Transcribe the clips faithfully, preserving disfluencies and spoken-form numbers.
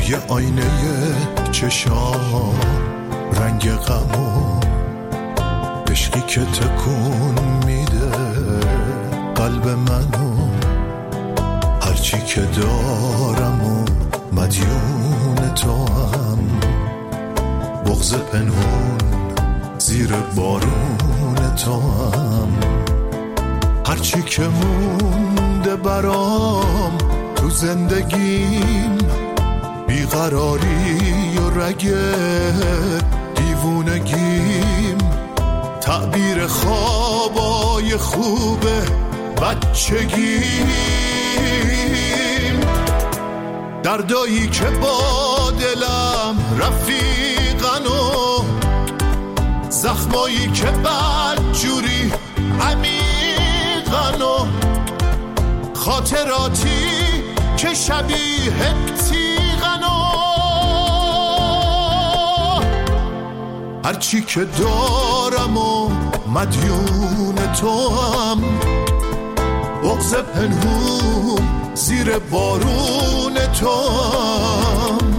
توی آینه چشام رنگ غمو، عشقی که تکون میده قلب منو، هرچی که دارم و مدیون تو هم، بغض پنهون زیر بارون تو هم، هرچی که مونده برام تو زندگیم، بیقراری و رگ دیوونگیم، تعبیر خوابای خوب بچگیم، دردایی که با دلم رفیقن و زخمایی که بدجوری عمیقن و خاطراتی که شبیه تیغن و هرچی که دارم و مدیون تو هم، بغض پنهون زیر بارون تو هم.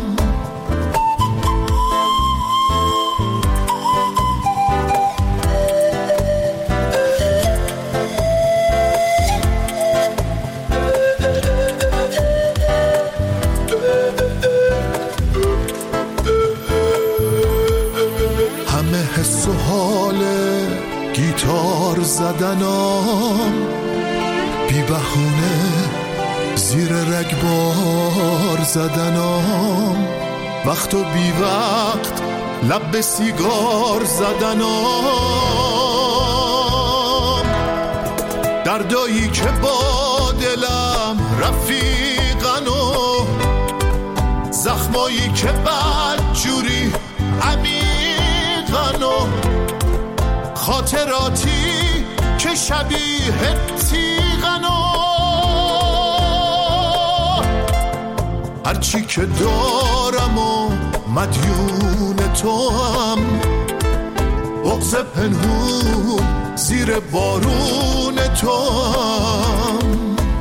همه حس و حال گیتار زدنام، بی بهونه زیر رگبار زدنام، وقت و بی وقت لب به سیگار زدنام، دردایی که با دلم رفیقن و زخمایی که بدجوری عمیقن و خاطراتی که شبیه تیغن و هرچی که دارم و مدیون تو هم، بغض پنهون زیر بارون تو هم.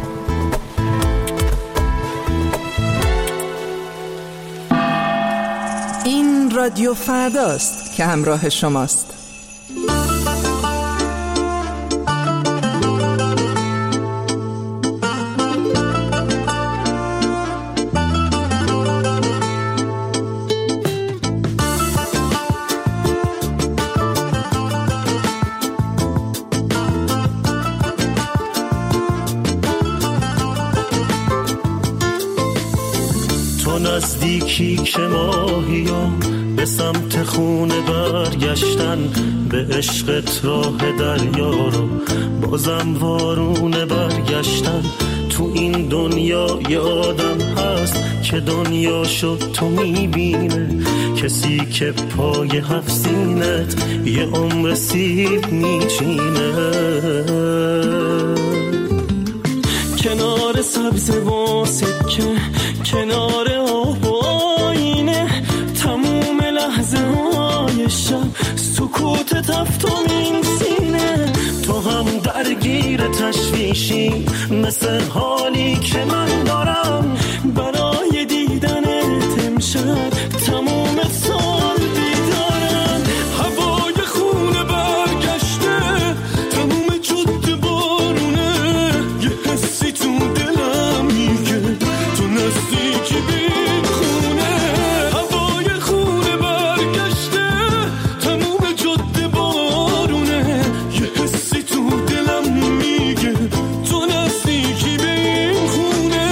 این رادیو فرداست که همراه شماست. نزدیکی که ماهیام به سمت خونه برگشتن، به عشقت راه دریا رو بازم وارونه برگشتن. تو این دنیا یه آدم هست که دنیا شد تو میبینه، کسی که پای هفت سینت یه عمر سیب میچینه. کنار سبز و سکه، کنار آب و آینه، تموم لحظه های شب سکوت تفتمین سینه. تو هم درگیر تشویشی مثل حالی که من دارم، برای دیدنت امشب تموم سال بیدارم. هوای خونه برگشته، تموم جاده بارونه، یه حسی تو دلم میگه تو نزدیکی بین خونه. هوای خونه برگشته، تموم جاده بارونه، یه حسی تو دلم میگه تو نزدیکی بین خونه.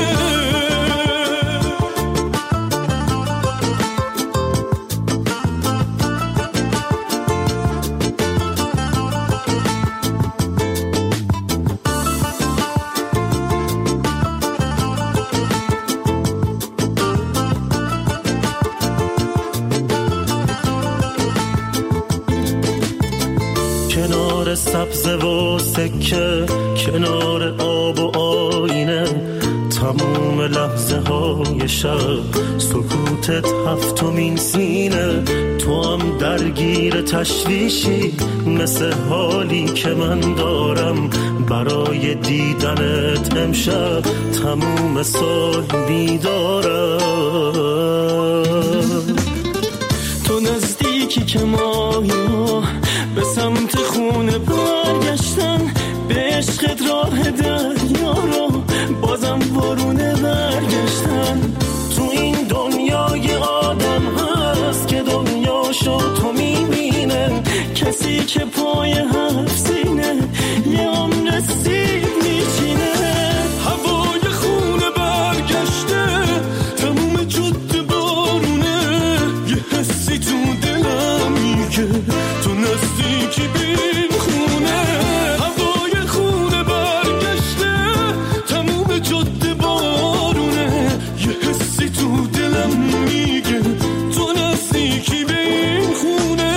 کنار سبز و سکه، کنار آب و آینه، تموم لحظه های شب سکوتت هفتمین سینه. تو هم درگیر تشویشی مثل حالی که من دارم، برای دیدنت امشب تموم سال بیدارم. وقتی که پای هفت سینه یه عمر سیب میچینه. هوای خونه برگشته تموم جاده بارونه، یه حسی تو دلم میگه تو نزدیکی بین خونه. هوای خونه برگشته تموم جاده بارونه، یه حسی تو دلم میگه تو نزدیکی بین خونه.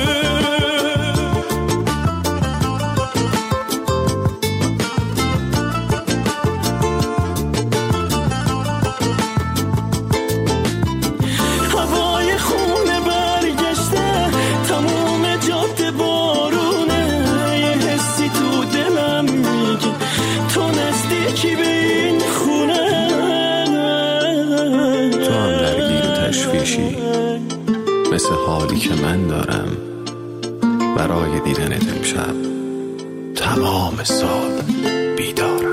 هوای خونه برگشته تموم جاده بارونه، یه حسی تو دلم میگه تو نزدیکی به این خونه. تو هم درگیر تشویشی مثل حالی که من دارم برای دیدنت امشب تمام سال بیدارم.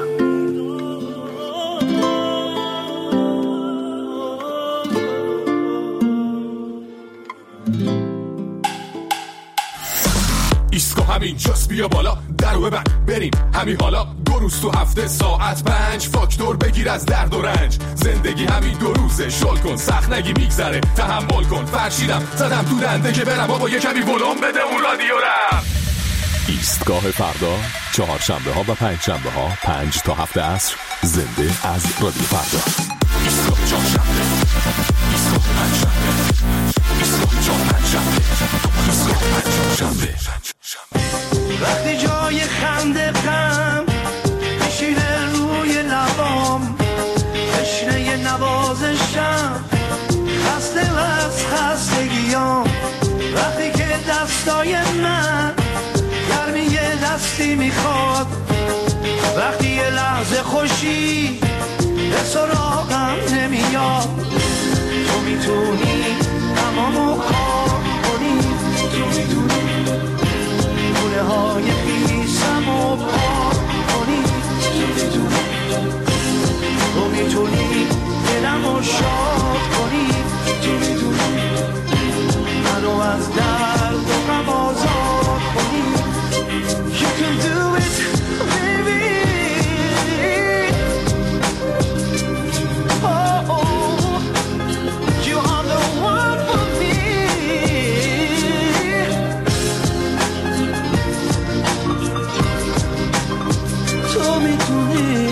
ایسکو همین جاست، بیا بالا درو ببند بریم همین حالا. دو روز تو هفته ساعت پنج فاکتور بگیر از درد و رنج. زندگی همین دو روزه، شل کن سخت نگی میگذره، تحمل کن. فرشیدم زدم تو دنده که برم بابا یه کمی ولوم بده اون رادیو رم. ایستگاه فردا چهار شنبه ها و پنج شنبه ها پنج تا هفت عصر زنده از رادیو فردا. ایستگاه چهار شنبه، ایستگاه پنج شنبه، ایستگاه چهار پنج شنبه، ایستگاه پنج شنبه. وقتی جای خنده غم میشینه روی لبام، تشنه نوازشم خسته و از خستگیام. وقتی که دستای من گرمی دستی میخواد، وقتی یه لحظه خوشی به سراغم نمیاد. تو میتونی تمامو خواب کنی، تو میتونی گونه های خیسم و پاک کنی، تو میتونی تو میتونی دلم رو شاد کنی، تو میتونی منو از درد و غم آزاد کنی. You can do it baby. Oh, oh. You are the one for me. تو میتونی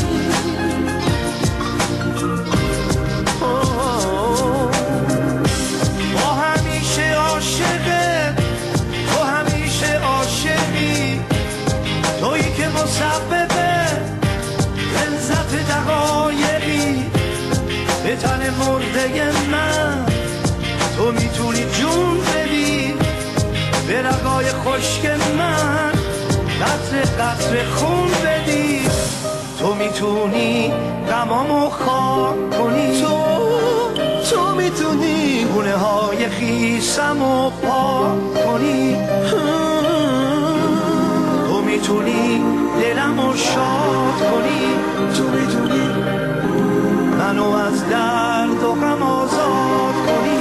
با همیشه عاشقه، تو همیشه عاشقی، تویی که مسببه لذت دقایقی به تن مرده من. تو میتونی جون بدی به رگای خشک من، قطره قطره خون بدی. تو میتونی غمامو خاک کنی، تو تو میتونی گونه های خیسمو پاک کنی، تو میتونی دلمو شاد کنی، تو میتونی منو از درد و غم آزاد کنی.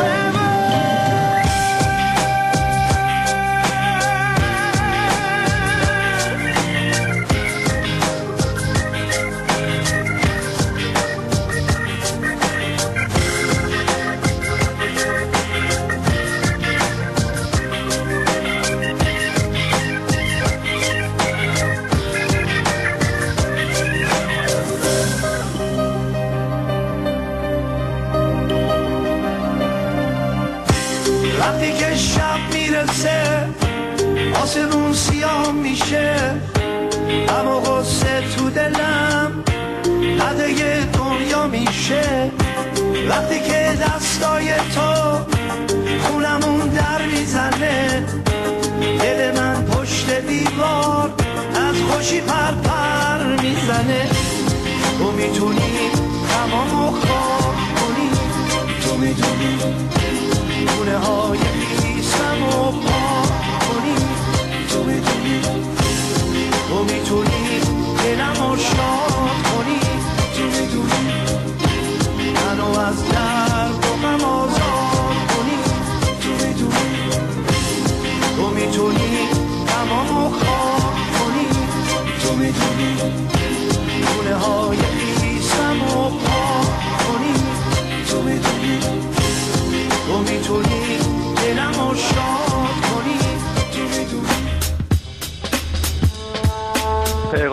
وقتی که شب میرسه آسمون سیاه میشه، اما غصه تو دلم قده دنیا میشه. وقتی که دستای تو خونمون در میزنه، دل من پشت دیوار از خوشی پر پر میزنه. تو میتونی تمامو خواب کنی، تو میتونی گونه های خیسم و پاک کنی، تو میتونی تو میتونی دلم رو شاد کنی، تو میتونی منو از درد و غم آزاد کنی، تو میتونی تو میتونی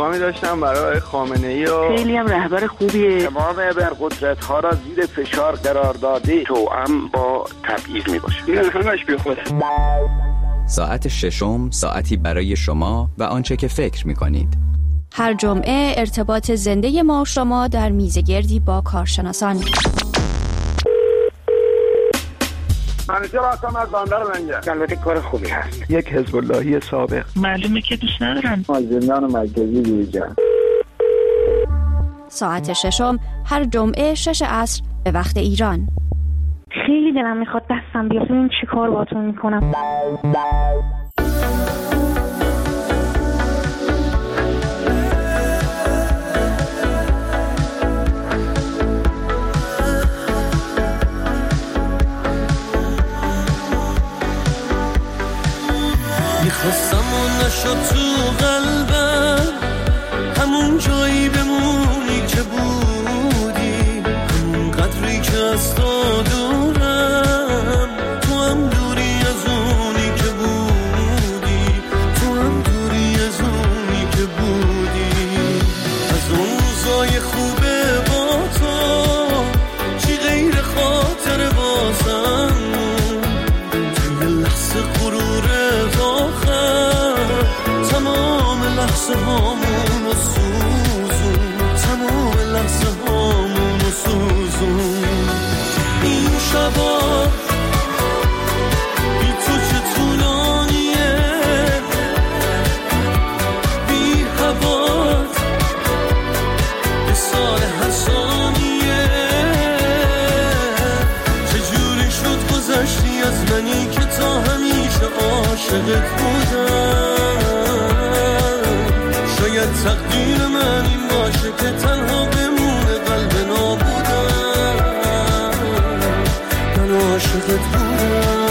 پیغامی داشتم برای خامنه‌ای و خیلی هم رهبر خوبیه. تمام ابرقدرت‌ها را زیر فشار قرار داده توأم با تبعیض میباشه. این همش بیخوده. ساعت ششم ساعتی برای شما و آنچه که فکر می‌کنید. هر جمعه ارتباط زنده ما و شما در میزگردی با کارشناسان. منیجر هستم از بندر منجر. البته کار خوبی هست. یک حزب اللهی سابق. معلومه که دوست ندارن. از زندان مرکزی بیرون. ساعت ششم هر جمعه شش عصر به وقت ایران. خیلی دلم میخواد دستم بیاد ببینم چی کار باهاتون میکنم. میخواستم و نشد تو قلبم همون جایی بمونی که بودی، همون قدری که از تو دورم، تو هم دوری از اونی که بودی، تو هم دوری از اونی که بودی. از اون روزای خوبه با تو چی غیر خاطر بازم توی لحظه غرورت آخر تمام لحظه هامون و سوزون، تمام لحظه هامون و سوزون. این شبا بی تو چه طولانیه، بی هوات به سال هر ثانیه. چجوری شد گذشتی از منی که تا همیشه عاشقت بودم. شاید تقدیر من این باشه که تنها بمونه قلب نابودم. من عاشقت بودم.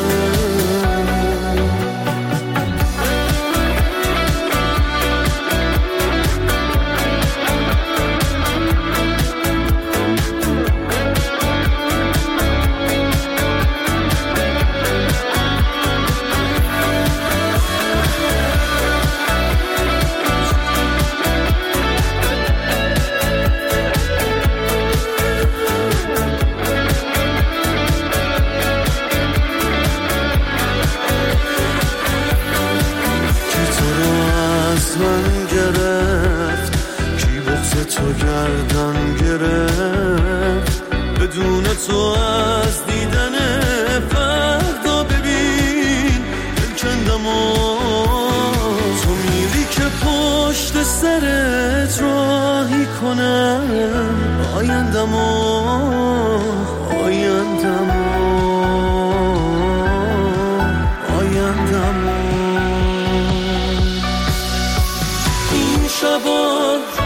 تو گردن گرفت بدون تو از دیدن فردا ببین دلکندم و تو میری که پشت سرت راهی کنم آیندم و آیندم و آیندم و این شبا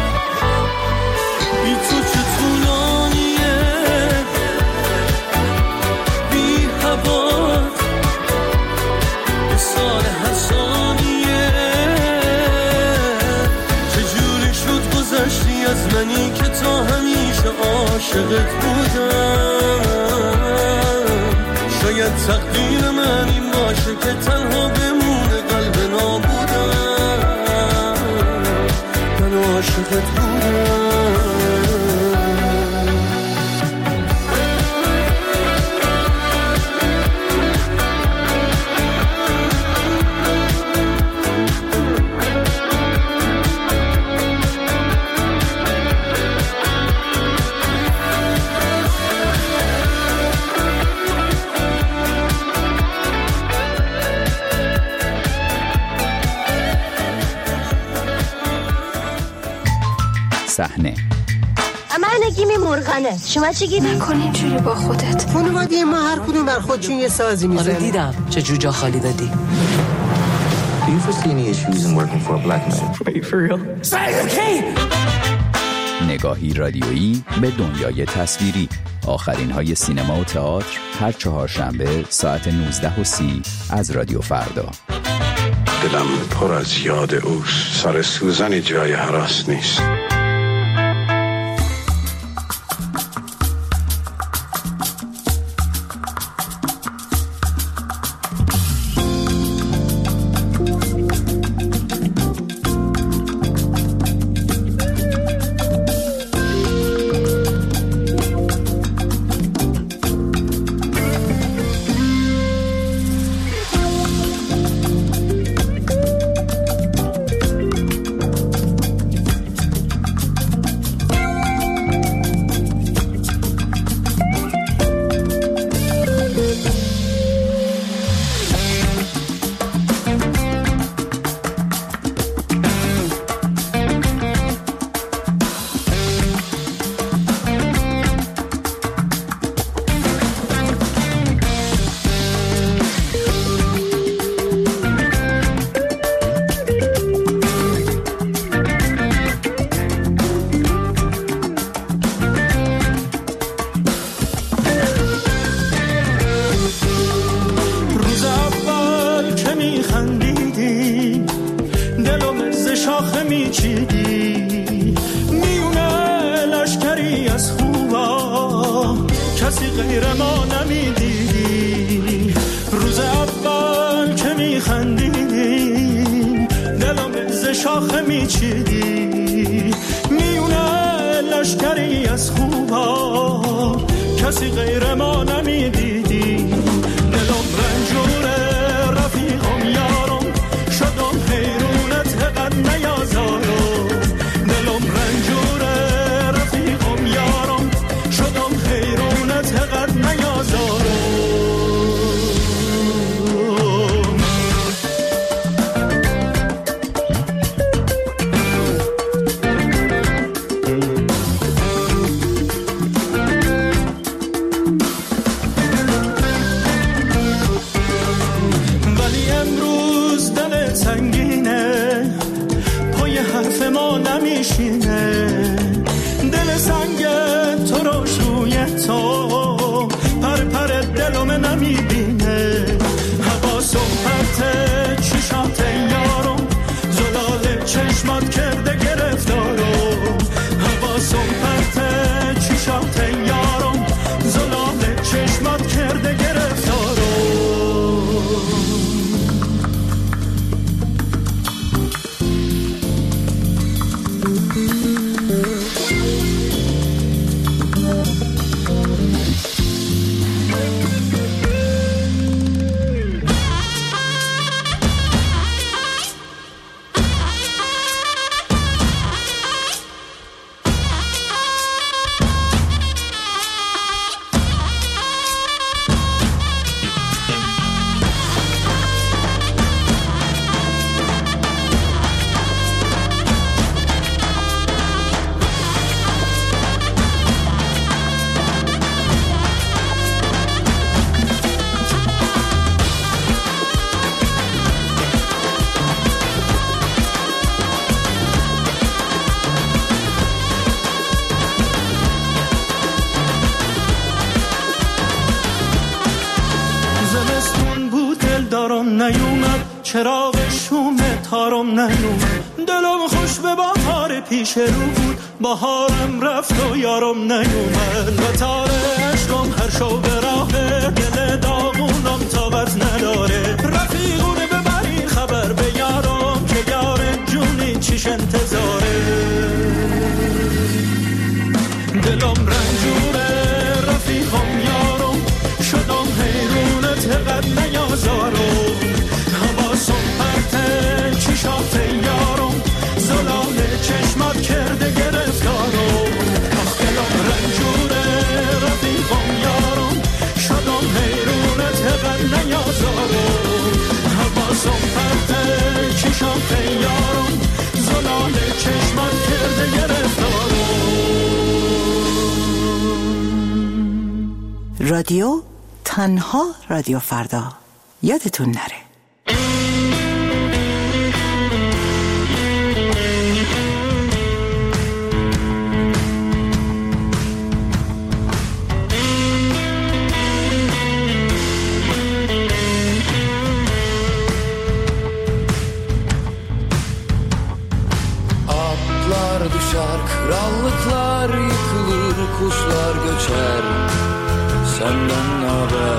از منی که تا همیشه عاشقت بودم. شاید تقدیر من این باشه که تنها بمونه قلب نابودم. من عاشقت بودم. صحنه من نگیمی مرغنه، شما چی گیری؟ نکن اینجوری با خودت. خانواده ما هر کدوم بر خودشون یه سازی میزنن. آره دیدم چه جوجا خالی دادی. Do you foresee any issues in working for a black man? Are you for real? نگاهی رادیویی به دنیای تصویری. آخرین های سینما و تئاتر هر چهارشنبه ساعت نوزده و سی از رادیو فردا. دلم پر از یاد اوست، سر سوزنی جای هراس نیست. غیر ما نمیدیدی. روز اول که میخندیدی دلم ز شاخه میچیدی. میونه لشکری از خوبا کسی غیر ما نمیدیدی. دلم رنجوره رفیقم یارم شدم حیرونت قد نیازارم. دلم رنجوره رفیقم یارم شدم حیرونت قد نیازارم. دل سنگ تو رو روی تو پر پر دلم نمیبینه. حواسم پرته چشات یارم زلال چشمات کرده گرفتارم. حواسم پرته چشات یارم زلال چشمات کرده گرفتارم. چراغ شوم تارم نیومد. دلم خوش به بهار پیش رو بود بهارم رفت و یارم نیومد. و تار عشقم هر شو به راه دل داغونم طاقت نداره. رفیقونه ببرین خبر به یارم که یار جونی چیش انتظاره. دلم رنجوره رفیقم یارم شدم حیرونت قد نیازارم. حواسم پرته چشات یارم زلال چشمات کرده گرفتارم. آخ دلم رنجوره رفیقم یارم شدم حیرونت قد نیازارم. حواسم پرته چشات یارم زلال چشمات کرده گرفتارم. رادیو تنها رادیو فردا. یادتون نره. Düşer, krallıklar yıkılır, kuşlar göçer. Senden naber?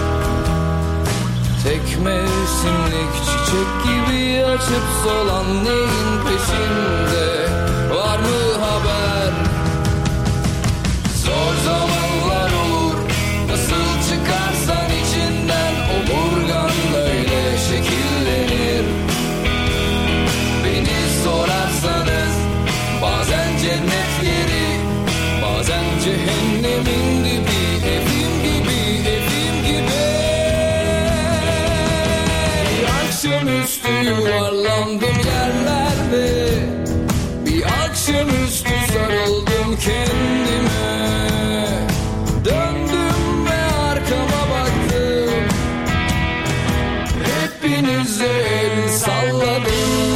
Tek mevsimlik çiçek gibi açıp solan neyin peşinde? Var mı haber? Zor zamanlar olur, nasıl çıkarsan içinden omurgan böyle şekillenir. Beni sorarsanız bazen cennet yeri, bazen cehennemin dibi, evim gibi, evim gibi. Bir akşamüstü yuvarlandım yerlerde, bir akşamüstü sarıldım kendime. Döndüm ve arkama baktım, hepinize el salladım.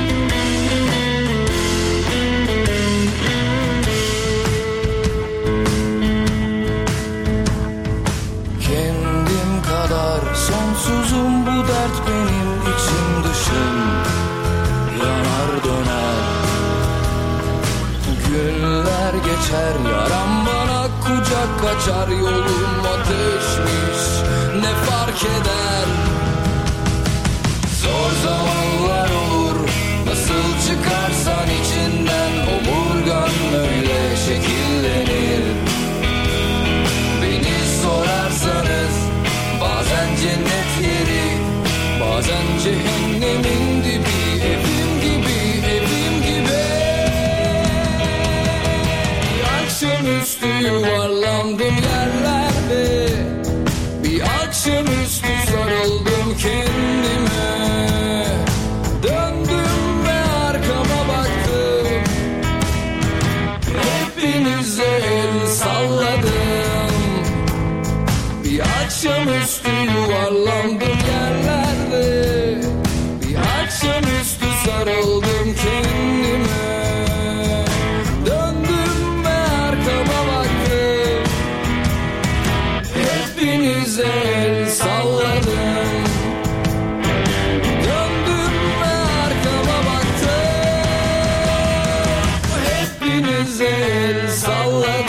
Sonsuzum bu dert benim içim dışım, yanar döner. Günler geçer yaram bana kucak kaçar, yolum ateşmiş, ne fark eder? Zor zamanlar olur, nasıl çıkarsan içinden, omurgan öyle şekillenir. Beni sorarsanız bazen cennet yeri, bazen cehennemin dibi, evim gibi, evim gibi. Akşamüstü yuvarlandım yerlerde, bir akşamüstü sarıldım kendime. Döndüm ve arkama baktım, hepinize el salladım. Bir akşamüstü yuvarlandım yerlerde, bir akşamüstü sarıldım kendime. Döndüm ve arkama baktım, hepinize el salladım. Döndüm ve arkama baktım, hepinize el salladım.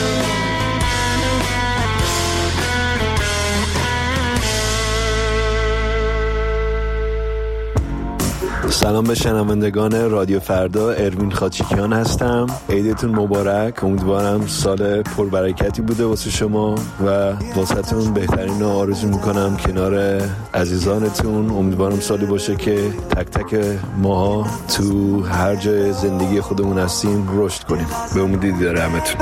سلام به شنوندگان رادیو فردا، اروین خاچیکیان هستم. عیدتون مبارک. امیدوارم سال پربرکتی بوده واسه شما و واسهتون بهترین رو آرزو میکنم کنار عزیزانتون. امیدوارم سالی باشه که تک تک ماها تو هر جای زندگی خودمون هستیم رشد کنیم. به امید دیدار همتون.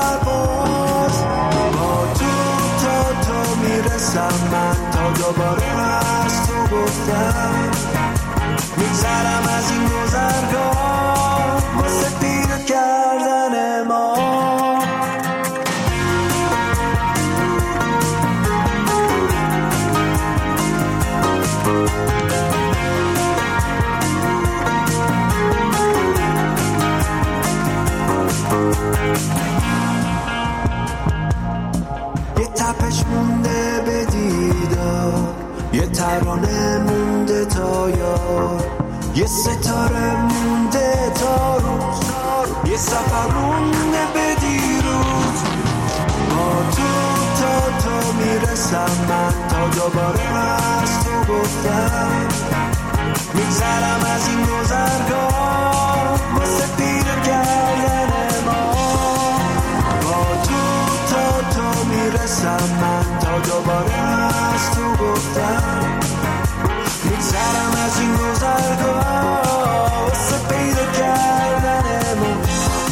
میگذرم از این گذرگاه واسه پیدا کردن ما. یه تپش مونده به دیدار، یه ترانه مونده تا یار، یه ستاره مونده تا روز، یه سفر مونده به دیروز. با تو تا تو میرسم من، تا دوباره از تو گفتم. میگذرم از این گذرگاه واسه پیدا کردن ما. با تو تا تو میرسم من، تا دوباره از تو گفتم. میگذرم از این گذرگاه واسه پیدا کردن ما.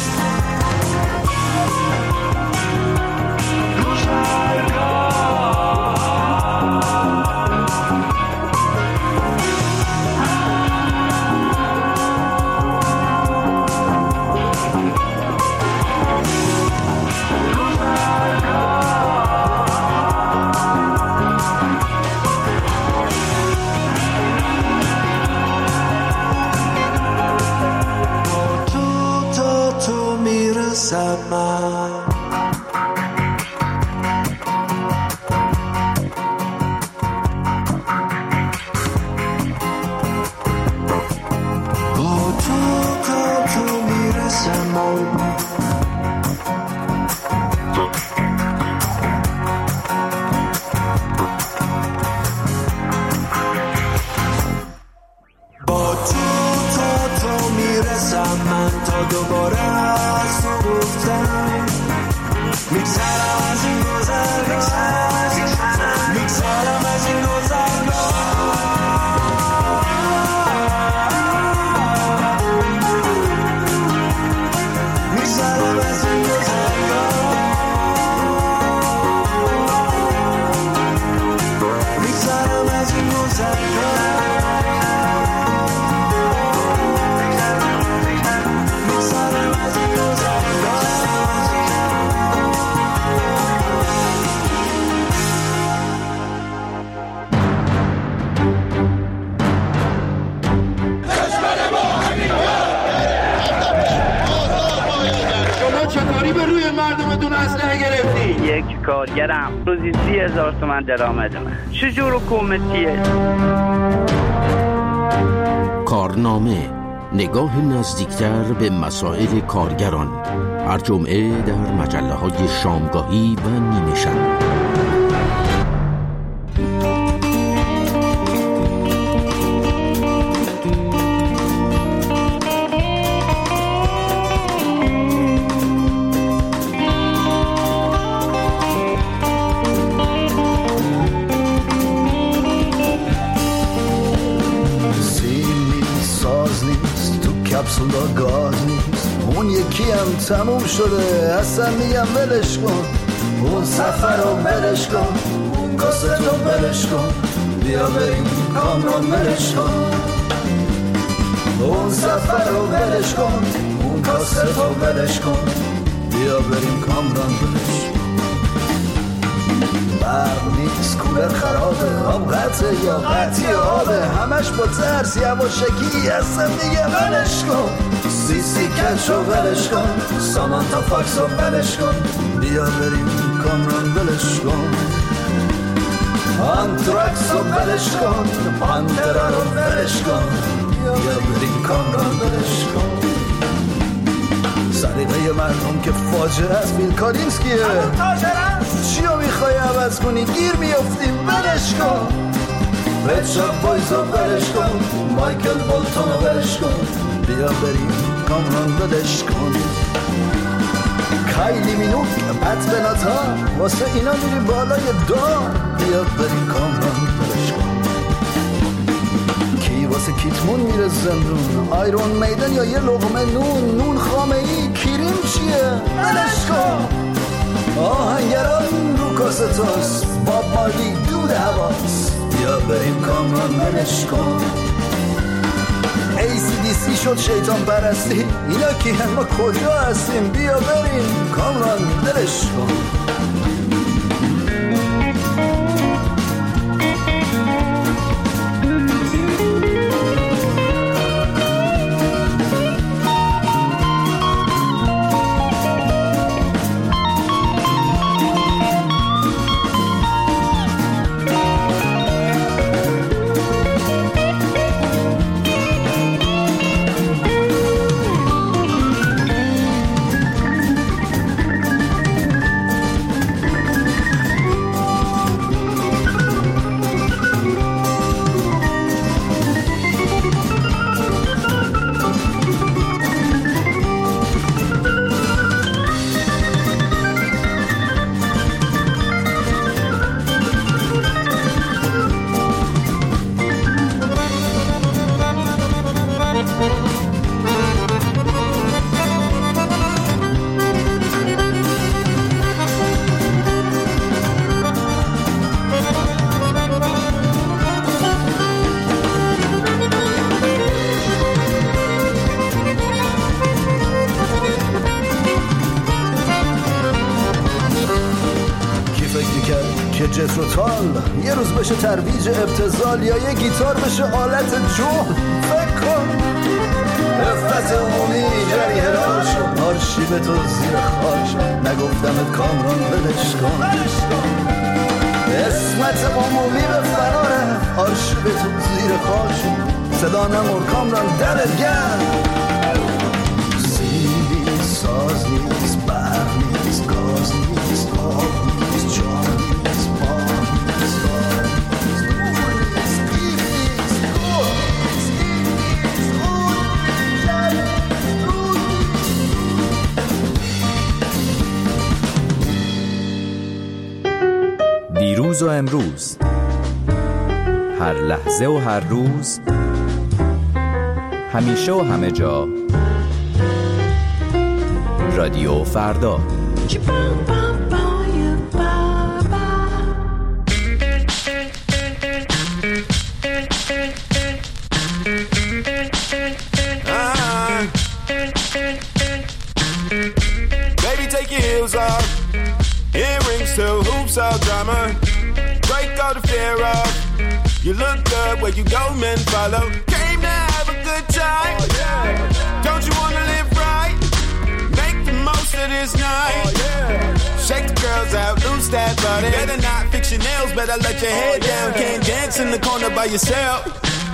یک کارگرم روزی سی هزار تومن درآمد من. چجور حکومتیه؟ کارنامه نگاه نزدیکتر به مسائل کارگران، هر جمعه در مجله‌های شامگاهی و نیمه شب. کپسولا گاز نیست، اون یکی هم تموم شده، اصلا میگم ولش کن. اون سفر رو ولش کن، اون کاست رو ولش کن، بیا بریم کامران ولش کن. اون سفر رو ولش کن، اون کاست رو ولش کن، بیا بریم کامران ولش کن. برق نیست، کولر خرابه، آب قطعه یا قطعی آبه، همش با ترس یواشکی هستم دیگه ولش کن. سی سی کش رو ولش کن، سامانتا فاکس رو ولش کن، بیا بریم کامران ولش کن. آنتراکس رو ولش کن، پانترا رو ولش کن، بیا بریم کامران ولش کن. سلیقه مردم که فاجعه است، بیل کالینسکیه، چی رو میخوای عوض کنی؟ گیر میافتیم ولش کن. رد شاپ بایز رو ولش کن، مایکل بولتون رو ولش کن، بیا بریم کامران ولش کن. کایلی مینوک، پت بناتا، واسه اینا میریم بالای دار، بیا بریم کامران ولش کن. کی واسه کیتمون میره زندون، آیرون میدن یا یه لقمه نون، نون خامه ای، کیریم چیه؟ ولش کن. آهنگران رو کاستاس، باب مارلی دود حواس، بیا بریم کامران ولش کن. ای سی دی سی شد شیطان پرستی، اینا کی هم ما کجا هستیم؟ بیا بریم کامران ولش کن. جتروتال یه روز بشه ترویج ابتذال، یا یه گیتار بشه آلت جون. فکر کن رفت عمومی جری هلال شد، آرشیو تو زیر خاش، نگفتمت کامران ولش کن. اسمت عمومی به فراره، آرشیو تو زیر خاش، صدا نمور کامران دلت گرم. سیبی ساز نیست، برق نیست، گاز نیست، آب نیست، جان نیست، دیروز و امروز، هر لحظه و هر روز، همیشه و همه جا، رادیو فردا. Baby, take your heels off. Earrings to hoops, all drama. Break all the fear off. You look good where you go, men follow. Came to have a good time. Oh, yeah. Don't you wanna live right? Make the most of this night. Oh, yeah. Shake the girls out, lose that body. Better not fix your nails, better let your head oh, down. Yeah. Can't dance in the corner by yourself.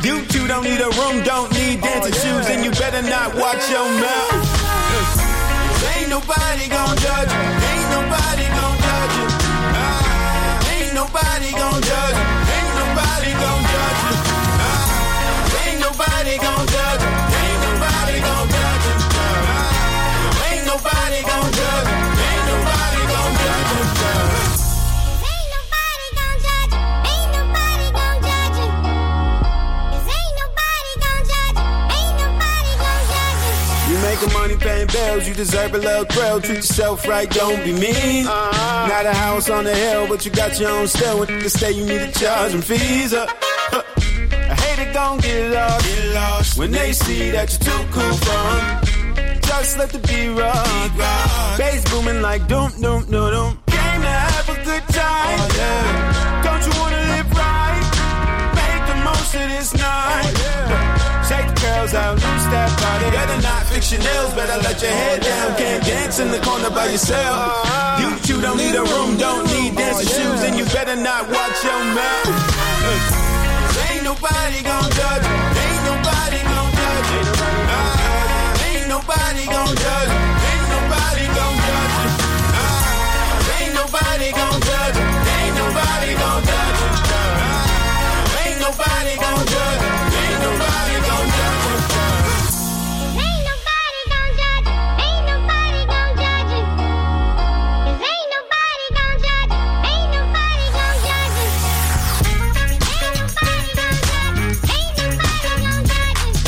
You two don't need a room, don't need dancing shoes, and you better not watch your mouth. Ain't nobody gon' judge you. Ain't nobody gon' judge you. Ah, ain't nobody gon' judge you. Ain't nobody gon' judge you. Ah, ain't nobody gon' judge you. Ain't nobody gon' judge you. Ah, ain't nobody gon' judge you. Ain't nobody gon' judge you. Ain't nobody gon' judge you. Ain't nobody gon' judge you. Ain't nobody gon' judge you. Ain't nobody gon' judge you. You making money paying bills, you deserve a little thrill. Treat yourself right, don't be mean. Uh-huh. Not a house on the hill, but you got your own still. When you stay, you need to charge them fees up. Uh, I hate it, gon' get lost. get lost when they see that you're too cool for them. Just let the beat rock. Bass booming like doom doom doom doom. Came to have a good time. Oh, yeah. Don't you wanna live right? Make the most of this night. Oh, yeah. Shake the girls out, loose that body. Better not fix your nails, better let your head down. Can't dance in the corner by yourself. Uh-huh. You two don't need a room, don't need dancing oh, yeah. shoes, and you better not watch your mouth. Uh, ain't nobody gon' judge you. Ain't nobody gon' judge you. Uh, ain't nobody gon' judge you. Ain't nobody gon' judge you. Uh, ain't nobody gon' judge you. Ain't nobody gon' judge you. Uh, ain't nobody gon' judge you. Ain't nobody gon' judge you. Ain't nobody gon' judge you. Ain't nobody gon' judge you. Ain't nobody gon' judge you. Ain't nobody gon' judge you. Ain't nobody gon' judge you. Ain't nobody gon' judge you.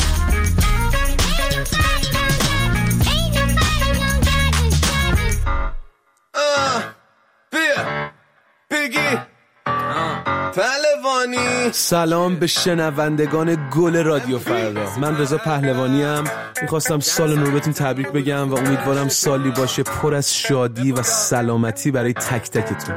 Ain't nobody gon' judge you. Uh, Bia, Biggie, پهلوانی. سلام به شنوندگان گل رادیو فردا. من رضا پهلوانی ام. میخواستم سال نو بهتون تبریک بگم و امیدوارم سالی باشه پر از شادی و سلامتی برای تک تکتون.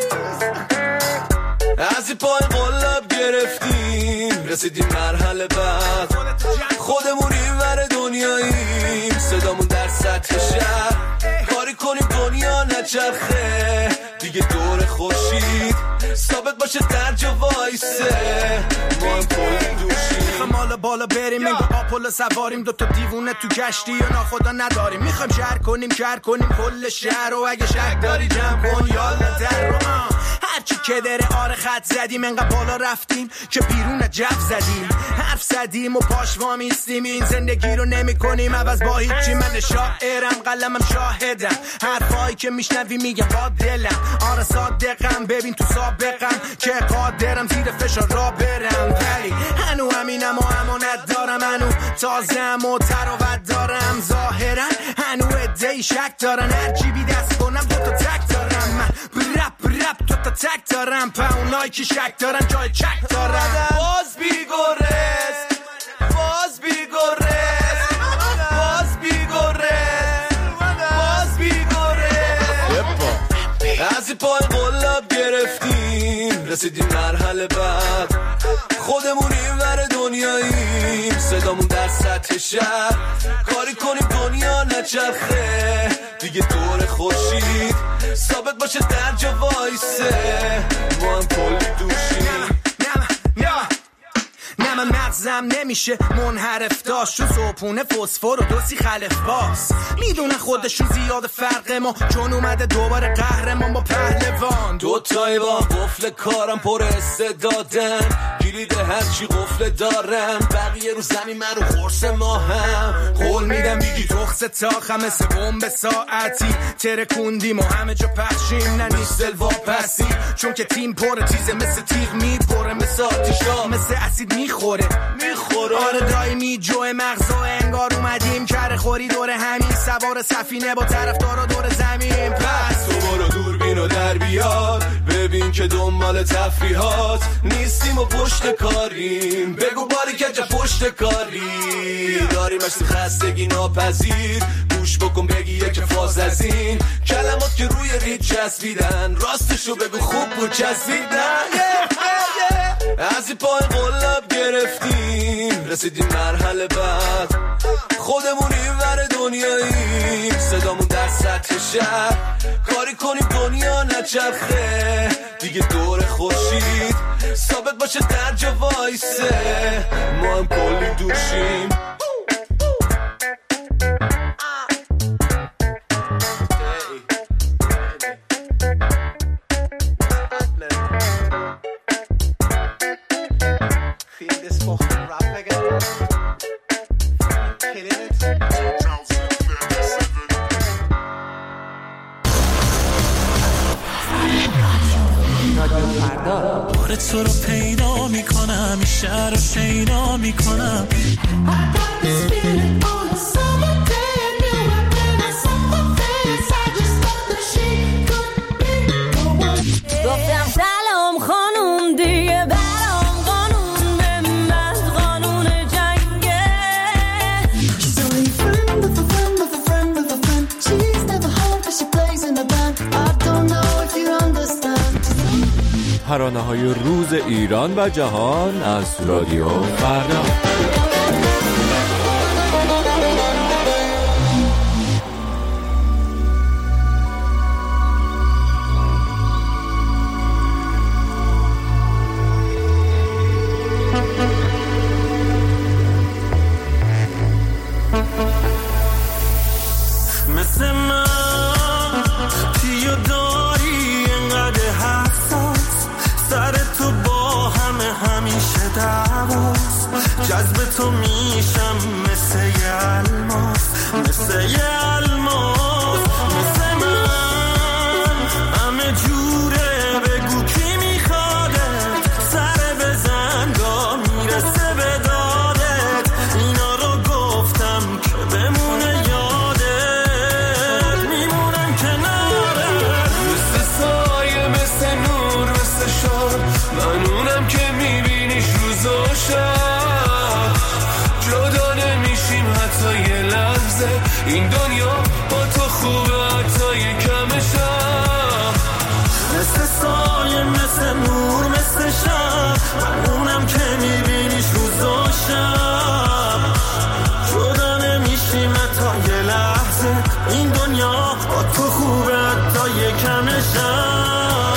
از این پای قلب گرفتیم رسیدیم مرحله بعد خودمون این ور دنیاییم صدامون در سطح شهر کاری کنیم دنیا نچرخه دیگه دور خورشید ثابت باشه در جا وایسه ما هم پل دوشیم میخوام حالا بالا بریم این با آپولو سواریم دوتا دیوونه تو کشتی و ناخدا نداریم میخوام شهر کنیم شهر کنیم کل شهر و اگه شک داری جمع کن یالا در رو هرچی که داره آره خط زدیم انقدر بالا رفتیم که بیرون جف زدیم حرف زدیم و پاش وامیستیم این زندگی رو نمی کنیم عوض با هیچی من شاعرم قلمم شاهدم حرفایی که میشنوی میگم با دلم آره صادقم ببین تو سابقم که قادرم زیر فشار را برم ولی هنو همینم و امانت دارم هنو تازم و تراوت دارم ظاهرا هنو ادهی شک دارن هر جیبی دست کنم دوتا تک دارم من رپ رپ دوتا تک دارم پا اونایی که شک دارن جای چک دارم باز بیگورس باز بیگورس باز بیگورس باز بیگورس از این پای قلب گرفتیم رسیدیم مرحله بعد خودمون این ور دنیاییم صدامون در سطح شهر کاری کنیم دنیا نچرخه دیگه دور خورشید ثابت باشه در جا وایسه ما هم پلی دوشیم نه من مغزم نمیشه منحرف داشت چون صبحونه فسفر و دوسی خلف باز میدونه خودشون زیاد فرق ما چون اومده دوباره قهرمان با پهلوان دوتای با قفل کارم پر استعدادن کلید هر چی قفل دارم بقیه رو زمین من رو خورس ما هم قول میدم بیگی تخص تاخم مثل بمب ساعتی ترکوندیم و همه جا پخشیم نه نیست دلواپسی چون که تیم پر تیزه مثل تیغ میپره مثل آتیشا مثل اسید میخوره میخوره آره دایمی جوه مغزا انگار اومدیم کره خوری دور همین سوار سفینه با طرفدارا دور زمین پس تو برو دوربین و در بیار ببین که دنبال تفریحات نیستیم و پشت کاریم بگو باری که جا پشت کاری داریمش تو خستگی ناپذیر گوش بکن بگی یک فاز از این کلمات که روی رید چسبیدن راستشو بگو خوب بود چسبیدن از این پای قلب گرفتیم رسیدیم مرحله بعد خودمون این ور دنیاییم صدامون در سطح شهر کاری کنیم دنیا نچرخه دیگه دور خورشید ثابت باشه در جا وایسه، ما هم کلی دوشیم. بار تو رو پیدا میکنم، این شهر رو شیدا میکنم. گفتم سلام خانوم دیگه برام قانون به من قانون جنگه. She's only friend of a friend of a friend of a friend. She's never home but she plays in a band. I don't know if you understand. ترانه‌های روز ایران و جهان از رادیو فردا. مثل من کیو داری انقدر حساس، سر تو با همه همیشه دعواست. جذب تو میشم مثل یه الماس، مثل یه الماس. مثل من همه جوره، بگو کی میخوادت، سر بزن گاه میرسه به دادت. اینا رو گفتم که بمونه یادت، میمونم کنارت. مثل سایه مثل نور مثل شب، من اونم که میبینیش روز و شب. جدا نمیشیم حتی یه لحظه، این دنیا با تو خوبه حتی یه کم شب. مثل سایه مثل نور مثل شب، من اونم که میبینیش روز و شب. جدا نمیشیم حتی یه لحظه، این دنیا با تو خوبه حتی یه کم شب.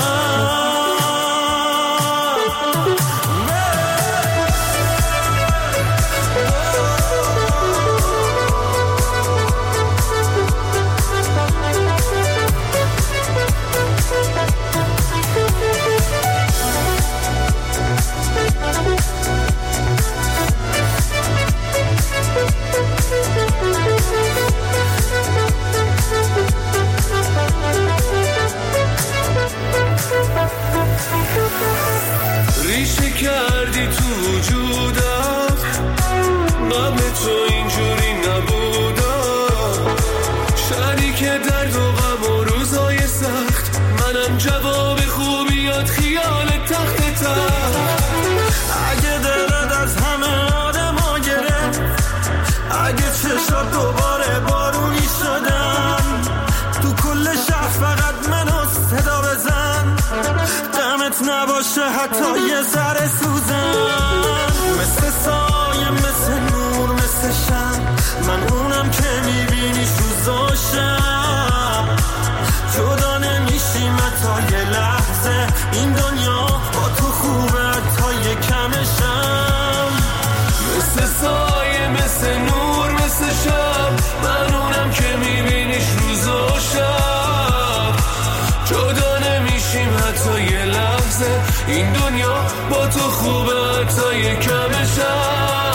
ریشه کردی تو وجودم، قبل تو اینجوری نبودم. شریک درد و غم و روزای سخت، منم جواب خوبیات خیال تخت تخت. اگه دلت از همه آدم ها گرفت، اگه چشات دوباره بارونی شدن، تو کل شهر فقط منو صدا بزن. دمت نباشه حتی یه ذره سوزن. مثل سایه مثل نور مثل شب، من اونم که میبینیش روز و شب. جدا نمیشیم حتی یه لحظه، این دنیا با تو خوبه حتی یه کم شب. مثل سایه مثل نور مثل شب، من اونم که میبینیش روز و شب. جدا نمیشیم حتی یه لحظه، این دنیا با تو خوبه حتی یه کم شب.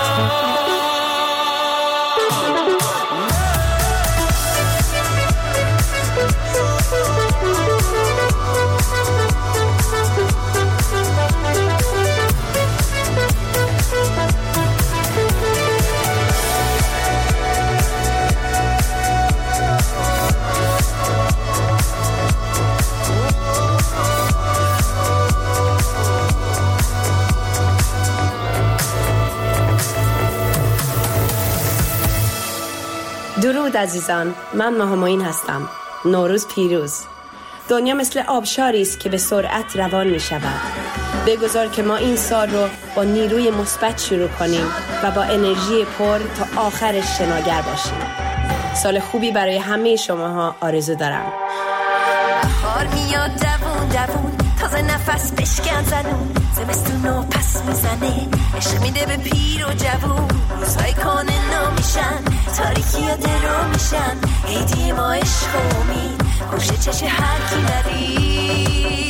درود عزیزان، من ماهاموین هستم. نوروز پیروز. دنیا مثل آبشاری است که به سرعت روان می شود. بگذار که ما این سال رو با نیروی مثبت شروع کنیم و با انرژی پر تا آخرش شناگر باشیم. سال خوبی برای همه شماها آرزو دارم. بهار میاد جوون جوون، تازه تازه نفس بشکن زنون زمستونو پس میزنه عشق میده به پیر و جوون روزهای کانه نمیشن تاریکی ها درو میشن عیدی ما عشق و امید گوشه چشه هر کی ندید